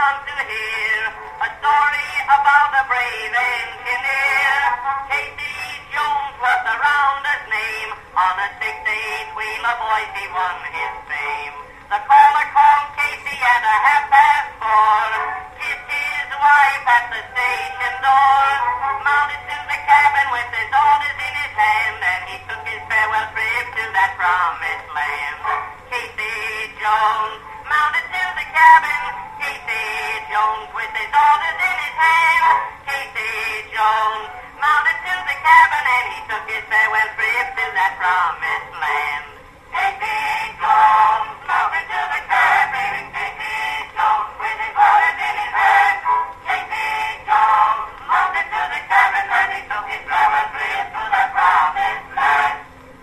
on to hear a story about a brave engineer. Casey Jones was the rounder's name. On a 6-8-wheeler, boys, he won his fame. The caller called Casey at 4:30. Kissed his wife at the station door. Mounted to the cabin with his orders in his hand, and he took his farewell trip to that promised land. Casey Jones mounted to the cabin. Casey Jones with his orders in his hand. Casey Jones mounted to the cabin, and he took his farewell trip to that promised land. Casey Jones mounted to the cabin. Casey Jones with his orders in his hand. Casey Jones mounted to the cabin, and he took his farewell trip to that promised land.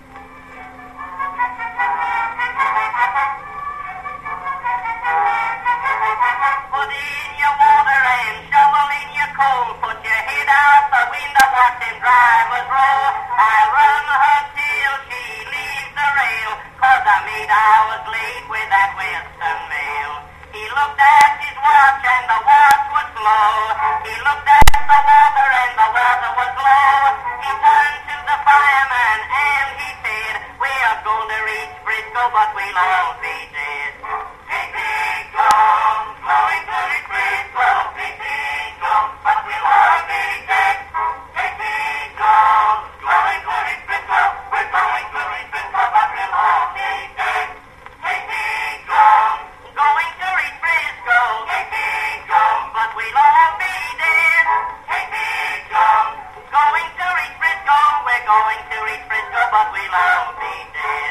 Put in your water and shovel in your coal. Put your head out the window, watch them drivers roll. I'll run her till she leaves the rail, 'cause I'm 8 hours late with that Western mail. He looked at his watch and the watch was slow. He looked at the water and the water was low. He turned to the fireman and he said, "We are going to reach Frisco, but we'll all be dead." Casey Jones, going to reach Frisco. Casey Jones, but we'll all be dead. Casey Jones, going to reach Frisco. We're going to reach Frisco, but we'll all be dead. Casey Jones, going to reach Frisco. Casey Jones, but we'll all be dead. Casey Jones, going to reach Frisco. We're going to reach Frisco, but we'll all be dead.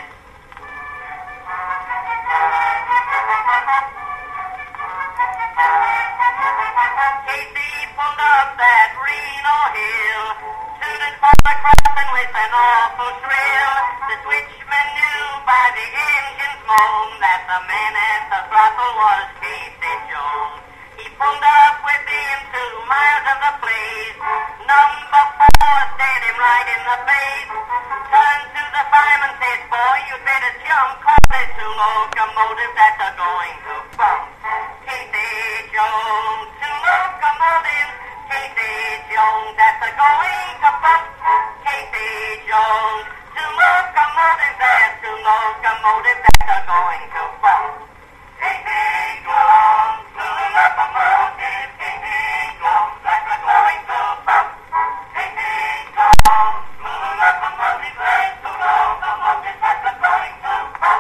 Casey pulled up that Reno hill, suited for the crossing with an awful thrill. The switchman knew by the engine's moan that the man at the throttle was Casey Jones. He pulled up within 2 miles of the place. Number 4 stared him right in the face. Turned to the fireman, says, "Boy, you better jump, 'cause there's 2 locomotives that are going to bump." Casey Jones, 2 locomotives. Casey Jones, that are going to bump. Casey Jones, 2 locomotives. There's 2 locomotives that are going to bump. Casey Jones, 2 locomotives. Casey Jones, that are going to bump. Casey Jones, 2 locomotives. There's 2 locomotives that are going to bump.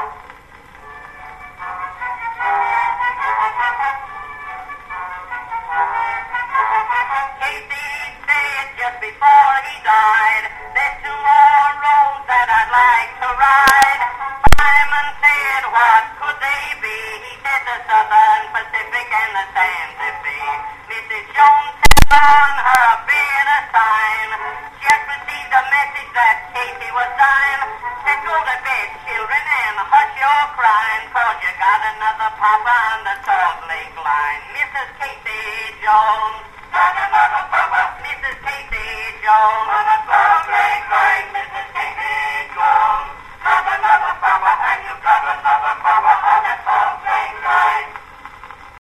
Casey said just before he died, "There's 2 more roads that I'd like to ride." Fireman said, "What could they be?" He said, "The Southern Pacific and the Santa Fe." Mrs. Jones sat on her bed a sign. Just received a message that Casey was dying. Said, "Go to bed, children, and hush your crying, 'cause you got another papa on the Salt Lake line." Mrs. Casey Jones